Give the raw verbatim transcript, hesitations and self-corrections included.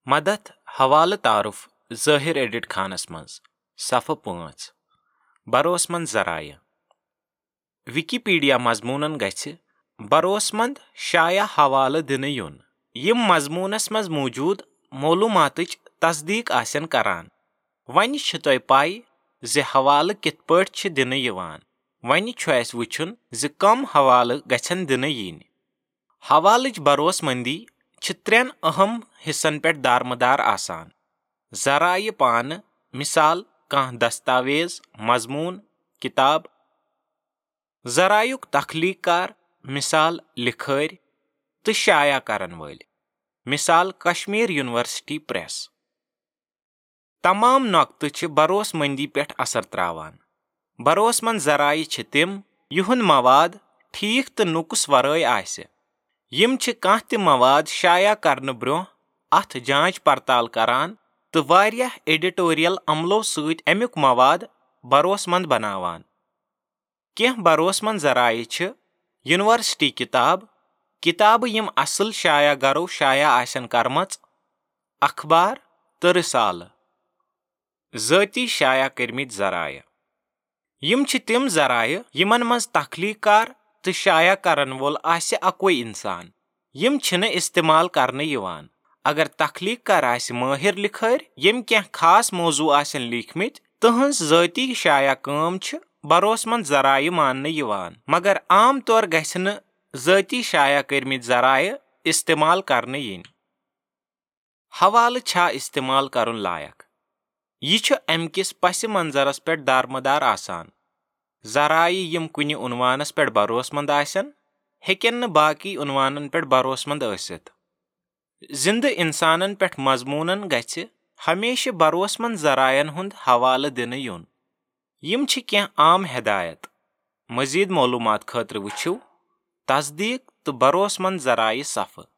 مدد حوالہٕ تعارُف ظٲہِر ایڈٹ خانس منٛز صفحہ پانٛژھ بھروسہٕ منٛد ذرایعہ وِکیپیڈیا مضموٗنن گژھِ بھروسہٕ منٛد شایع حوالہٕ دِنہٕ یُن یِم مضموٗنس منٛز موٗجوٗد معلوٗماتٕچ تصدیٖق آسن کران وۄنۍ چھِ تۄہہِ پَے زِ حوالہٕ کِتھ پٲٹھۍ چھِ دِنہٕ یِوان وۄنۍ چھُ اَسہِ وٕچھُن زِ کم حوالہٕ گژھن دِنہٕ یِنۍ حوالٕچ بھروسہٕ منٛدی چھِ ترٛٮ۪ن اہم حِصن پٮ۪ٹھ دارمدار آسان ذرایعہ پانہٕ مثال کانٛہہ دستاویز مضموٗن کِتاب ذرایعُک تخلیٖق کار مثال لِکھٲرۍ تہٕ شایع کرن وٲلۍ مثال کشمیٖر یونیورسٹی پریس تمام نۄقطہٕ چھِ بھروسہٕ منٛدی پٮ۪ٹھ اثر تراوان بھروسہٕ منٛد ذرایعہ چھِ تِم یِہُنٛد مواد ٹھیٖک تہٕ نُقص ورٲے آسہِ یِم چھِ کانٛہہ تہِ مواد شایع کرنہٕ برونٛہہ اتھ جانچ پڑتال کران تہٕ واریاہ ایڈیٹوریل عملو سۭتۍ امیُک مواد بھروسہٕ منٛد بناوان کینٛہہ بھروسہٕ منٛد ذرایعہ چھِ یونیورسٹی کِتاب کِتابہٕ یِم اصل شایع گرو شایع آسن کرمژ اخبار تہٕ رِسالہٕ ذٲتی شایع کٔرمٕتۍ ذرایعہ یِم چھِ تِم ذرایعہ یِمن منٛز تخلیٖق کار تہٕ شایع کرن وول آسہِ اکوے انسان یِم چھِنہٕ استعمال کرنہٕ یِوان اگر تخلیٖق کار آسہِ مٲہِر لِکھٲرۍ یِم کینٛہہ خاص موضوٗع آسن لیٖکھمٕتۍ تٕہنٛز ذٲتی شایع کٲم چھِ بھروسہٕ منٛد ذرایعہ ماننہٕ یِوان مگر عام طور گژھِ نہٕ ذٲتی شایع کٔرمٕتۍ ذرایعہ استعمال کرنہٕ یِنۍ حوالہٕ چھا استعمال کرُن لایق یہِ چھُ امہِ کِس پسہِ منظرس پٮ۪ٹھ دارمدار آسان ذرایعہ یِم کُنہِ عنوانس پٮ۪ٹھ بھروسہٕ منٛد آسن ہیٚکن نہٕ باقٕے عنوانن پٮ۪ٹھ بھروسہٕ منٛد ٲسِتھ زِنٛدٕ انسانن پٮ۪ٹھ مضموٗنن گژھِ ہمیشہِ بھروسہٕ منٛد ذرایعن ہُنٛد حوالہٕ دِنہٕ یُن یِم چھِ کینٛہہ عام ہدایت مزیٖد معلوٗمات خٲطرٕ وٕچھِو تصدیٖق تہٕ بھروسہٕ منٛد ذرایعہ صفحہٕ